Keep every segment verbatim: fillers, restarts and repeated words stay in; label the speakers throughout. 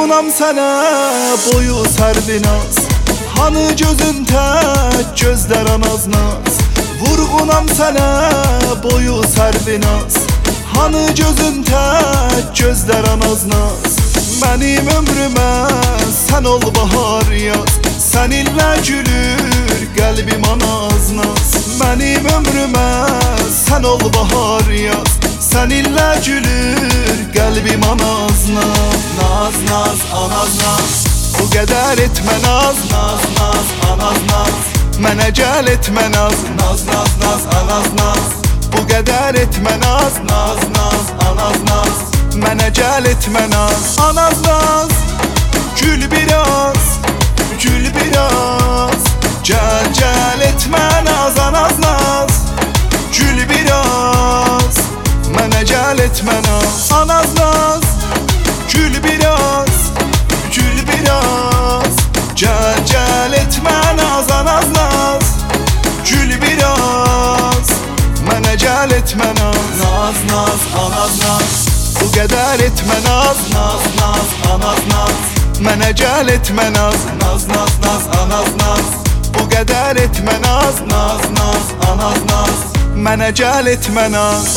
Speaker 1: Vurğunam sənə boyu sərvinaz, hanı gözün tək gözlər anaznaz. Vurğunam sənə boyu sərvinaz, hanı gözün tək gözlər anaznaz. Mənim ömrümə sən ol bahar yaz, səninlə gülür qəlbim anaz-naz. Mənim ömrümə sən ol bahar yaz, səninlə gülür qəlbim anaz-naz. Naz naz anaz-naz, bu qədər etmə naz. Naz naz anaz-naz, mənə gəl etmə naz. Naz naz naz anaz-naz, bu qədər etmə naz. Naz naz anaz-naz, mənə gəl etmə naz. Anaz-naz, gül biraz, gül biraz, gəl gəl etmə naz. Anaz-naz, gül biraz, mənə gəl etmə naz. Anaz-naz, gül biraz, gül biraz, gəl gəl etmə naz. Anaz-naz, gül biraz, mənə gəl etmə naz. Naz naz anaz-naz, bu qədər etmə naz. Naz naz anaz-naz, mənə gəl etmə naz. Naz naz naz anaz-naz, bu qədər etmə naz. Naz naz anaz-naz, mənə gəl etmə naz.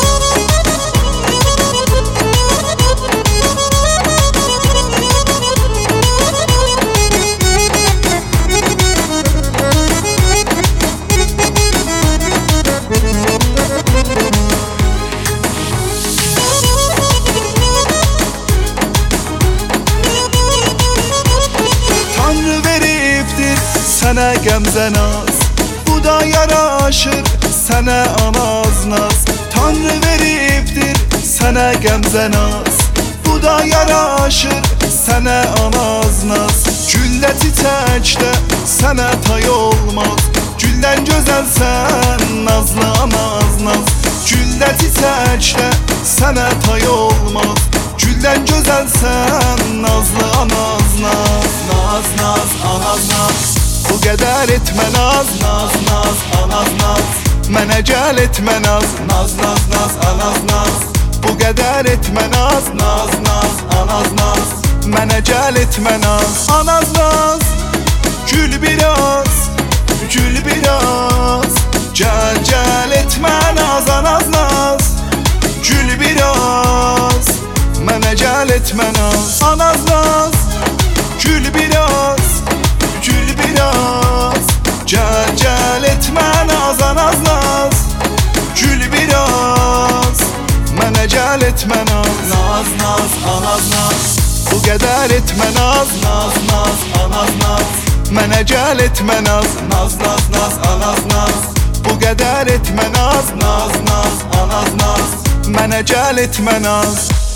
Speaker 1: Sənə qəmzə naz, bu da yaraşır sənə anaz-naz. Tanrı veribdir sənə qəmzə naz, bu da yaraşır sənə anaz-naz. Güllə çiçəkdə sənə tay olmaz, güldən gözəlsən nazlı anaz-naz. Güllə çiçəkdə sənə tay olmaz, güldən gözəlsən nazlı anaz-naz. Naz naz anaz-naz, bu qədər etmə naz. Naz naz anaz-naz, mənə gəl etmə naz. Naz naz naz anaz-naz, bu qədər etmə naz. Naz naz anaz-naz, mənə gəl etmə naz. Anaz-naz, gül biraz, gül biraz, gəl gəl etmə naz. Anaz-naz, gül biraz, mənə gəl etmə naz. Anaz-naz, gül biraz, gül biraz, gəl gəl etmə naz. Anaz-naz, gül biraz, mənə gəl etmə naz. Naz naz anaz-naz, bu qədər etmə naz. Naz naz anaz-naz, mənə gəl etmə naz. Naz naz naz anaz-naz, bu qədər etmə naz. Naz naz anaz-naz, mənə gəl etmə naz.